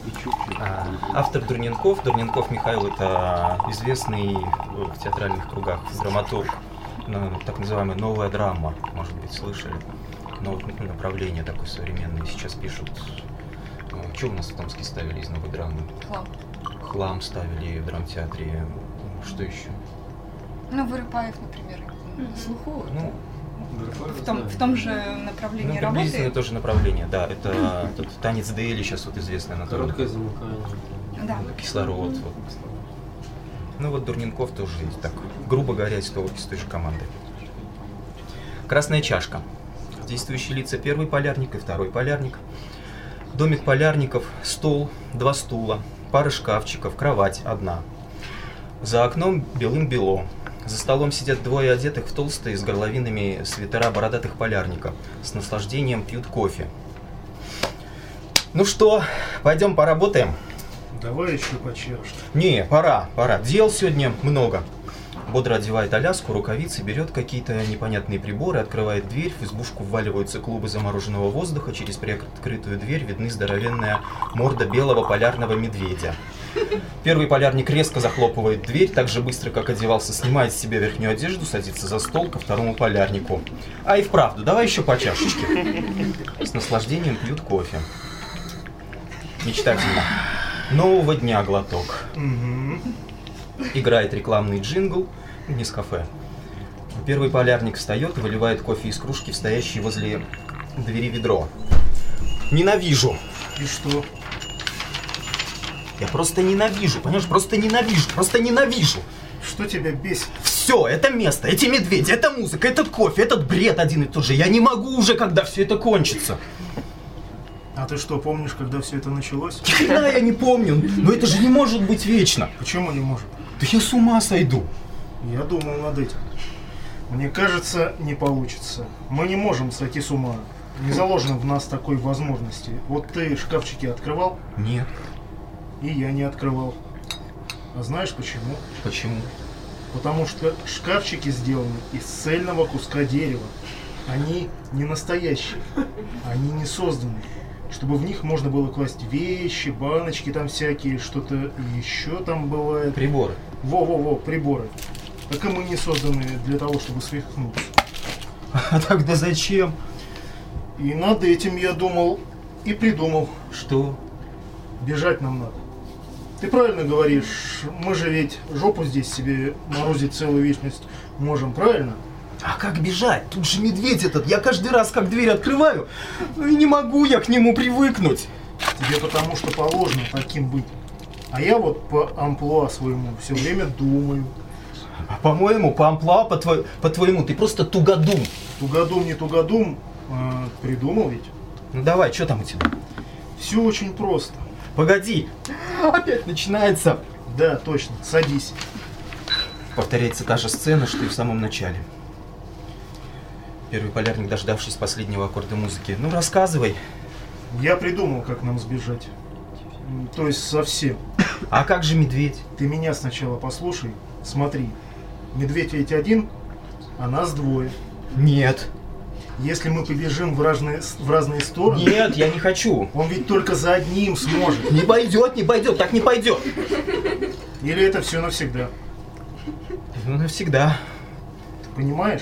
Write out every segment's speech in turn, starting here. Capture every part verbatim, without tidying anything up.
А, автор Дурненков. Дурненков Михаил — это известный в театральных кругах драматург. Ну, так называемая новая драма, может быть, слышали. Новое направление такое современное. Сейчас пишут. Что у нас в Томске ставили из новой драмы? Хлам. Хлам ставили в драмтеатре. Что еще? Ну, Вырыпаев, например, Mm-hmm. слуху. Ну, в, том, в том же направлении ну, работы. приблизительно то же направление, да. Это тот танец Дейли, сейчас вот известный на Короткое замыкание. Да. Кислород. Вот. Ну вот Дурненков тоже так, грубо говоря, из той, из той же команды. Красная чашка. Действующие лица: первый полярник и второй полярник. Домик полярников, стол, два стула, пара шкафчиков, кровать одна. За окном белым-бело. За столом сидят двое одетых в толстые с горловинами свитера бородатых полярников. С наслаждением пьют кофе. Ну что, пойдем поработаем? Давай еще по чашке. Не, пора, пора. Дел сегодня много. Бодро одевает Аляску, рукавицы, берет какие-то непонятные приборы, открывает дверь, в избушку вваливаются клубы замороженного воздуха, через приоткрытую дверь видны здоровенная морда белого полярного медведя. Первый полярник резко захлопывает дверь, так же быстро, как одевался, снимает с себя верхнюю одежду, садится за стол ко второму полярнику. А и вправду, давай еще по чашечке. С наслаждением пьют кофе. Мечтательно. Нового дня глоток. Играет рекламный джингл, Нескафе. Первый полярник встает и выливает кофе из кружки в стоящее возле двери ведро. Ненавижу. И что? Я просто ненавижу, понимаешь? Просто ненавижу, просто ненавижу. Что тебя бесит? Все, это место, эти медведи, эта музыка, этот кофе, этот бред один и тот же. Я не могу уже, когда все это кончится. А ты что, помнишь, когда все это началось? Ни хрена я не помню, но это же не может быть вечно. Почему не может? Да я с ума сойду. Я думал над этим. Мне кажется, не получится. Мы не можем сойти с ума. Не заложено в нас такой возможности. Вот ты шкафчики открывал? Нет. И я не открывал. А знаешь почему? Почему? Потому что шкафчики сделаны из цельного куска дерева. Они не настоящие. Они не созданы, чтобы в них можно было класть вещи, баночки там всякие, что-то еще там бывает. Приборы. Во-во-во, приборы. Так и мы не созданы для того, чтобы свихнуться. А тогда зачем? И над этим я думал и придумал. Что? Бежать нам надо. Ты правильно говоришь, мы же ведь жопу здесь себе морозить целую вечность можем, правильно? А как бежать? Тут же медведь этот. Я каждый раз, как дверь открываю, ну и не могу я к нему привыкнуть. Тебе потому что положено таким быть. А я вот по амплуа своему все время думаю. А по-моему, по амплуа, по, твой, по твоему, ты просто тугодум. Тугодум, не тугодум, а, придумал ведь? Ну давай, что там у тебя? Все очень просто. Погоди, опять начинается. Да, точно, садись. Повторяется та же сцена, что и в самом начале. Первый полярник, дождавшись последнего аккорда музыки. Ну, рассказывай. Я придумал, как нам сбежать. То есть совсем. А как же медведь? Ты меня сначала послушай. Смотри. Медведь ведь один, а нас двое. Нет. Если мы побежим в разные, в разные стороны... Нет, я не хочу. Он ведь только за одним сможет. Не пойдет, не пойдет, так не пойдет. Или это все навсегда? Ну, навсегда. Ты понимаешь?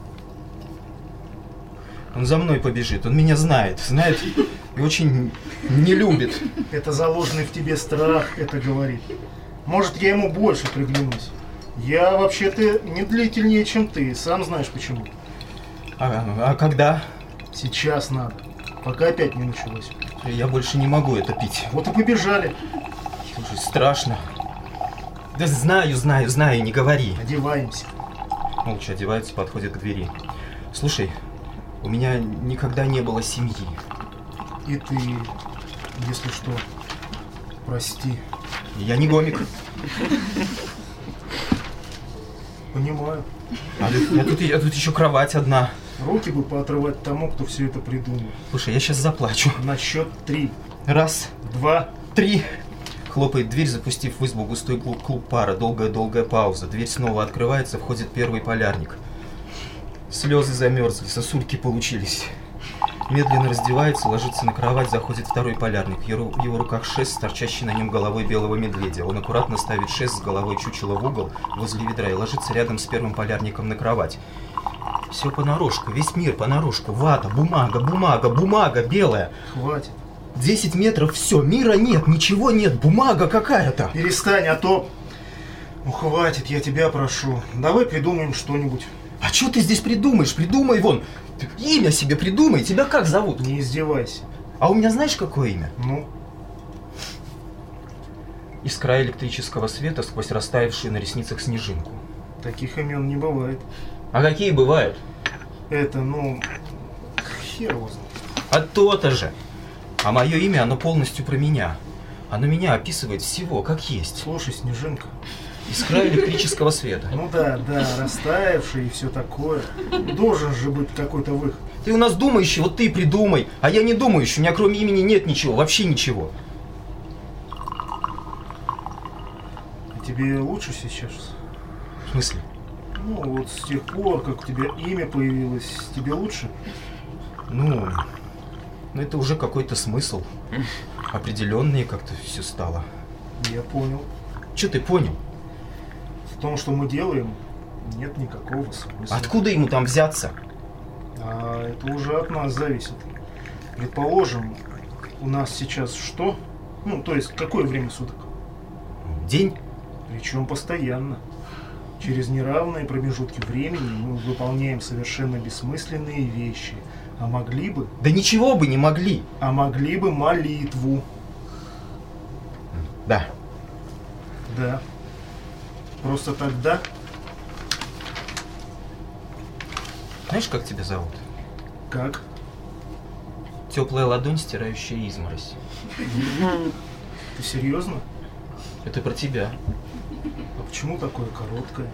Он за мной побежит, он меня знает, знает и очень не любит. Это заложенный в тебе страх, это говорит. Может, я ему больше приглянусь. Я вообще-то не длительнее, чем ты, сам знаешь почему. А, а когда? Сейчас надо, пока опять не началось. Я больше не могу это пить. Вот и побежали. Слушай, страшно. Да знаю, знаю, знаю, не говори. Одеваемся. Молча одевается, подходит к двери. Слушай, у меня никогда не было семьи. И ты, если что, прости. Я не гомик. Понимаю. А, а, тут, а тут еще кровать одна. Руки бы поотрывать тому, кто все это придумал. Слушай, я сейчас заплачу. На счет три. Раз, Два. три. Хлопает дверь, запустив в избу густой клуб, клуб пара. Долгая-долгая пауза. Дверь снова открывается, входит первый полярник. Слезы замерзли, сосульки получились. Медленно раздевается, ложится на кровать, заходит второй полярник. В его, в его руках шест с торчащей на нем головой белого медведя. Он аккуратно ставит шест с головой чучела в угол возле ведра и ложится рядом с первым полярником на кровать. Все понарошку, весь мир понарошку. Вата, бумага, бумага, бумага белая. Хватит. Десять метров, все, мира нет, ничего нет, бумага какая-то. Перестань, а то... Ну хватит, я тебя прошу. Давай придумаем что-нибудь. А что ты здесь придумаешь? Придумай вон. Имя себе придумай. Тебя как зовут? Не издевайся. А у меня знаешь, какое имя? Ну? Искра электрического света сквозь растаявшую на ресницах снежинку. Таких имен не бывает. А какие бывают? Это, ну... Хер его знает. А то-то же. А мое имя, оно полностью про меня. Оно меня описывает всего, как есть. Слушай, Снежинка. Искра электрического света. Ну да, да, растаявший и все такое. Должен же быть какой-то выход. Ты у нас думающий, вот ты и придумай. А я не думающий, у меня кроме имени нет ничего, вообще ничего. А тебе лучше сейчас? В смысле? Ну, вот с тех пор, как у тебя имя появилось, тебе лучше? Ну, ну это уже какой-то смысл. Определенный как-то все стало. Я понял. Че ты понял? В том, что мы делаем, нет никакого смысла. Откуда ему там взяться? А это уже от нас зависит. Предположим, у нас сейчас что? Ну, то есть, какое время суток? День? Причем постоянно. Через неравные промежутки времени мы выполняем совершенно бессмысленные вещи. А могли бы... Да ничего бы не могли. А могли бы молитву. Да. Да. Просто тогда... Знаешь, как тебя зовут? Как? Теплая ладонь, стирающая изморозь. Ты серьезно? Это про тебя. А почему такое короткое?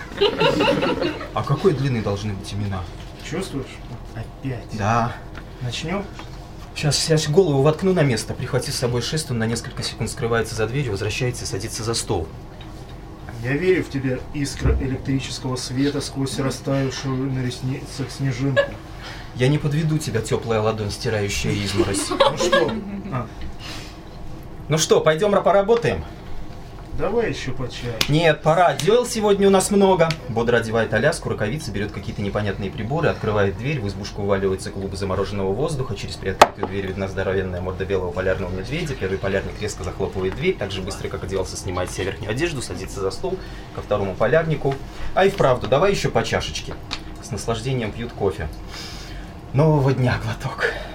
А какой длины должны быть имена? Чувствуешь? Опять. Да. Начнем? Сейчас я голову воткну на место, прихватив с собой шест, он на несколько секунд скрывается за дверью, возвращается и садится за стол. Я верю в тебя, искра электрического света сквозь растаявшую на ресницах снежинку. Я не подведу тебя, теплая ладонь, стирающая изморозь. Ну что? А, Ну что, пойдем поработаем? давай еще почаще. Нет, пора. Дел сегодня у нас много. Бодро одевает Аляску, рукавицы, берет какие-то непонятные приборы, открывает дверь, в избушку уваливается клуб замороженного воздуха, через приоткрытую дверь видна здоровенная морда белого полярного медведя. Первый полярник резко захлопывает дверь, так же быстро, как одевался, снимает себе верхнюю одежду, садится за стол ко второму полярнику. А и вправду, давай еще по чашечке. С наслаждением пьют кофе. Нового дня глоток.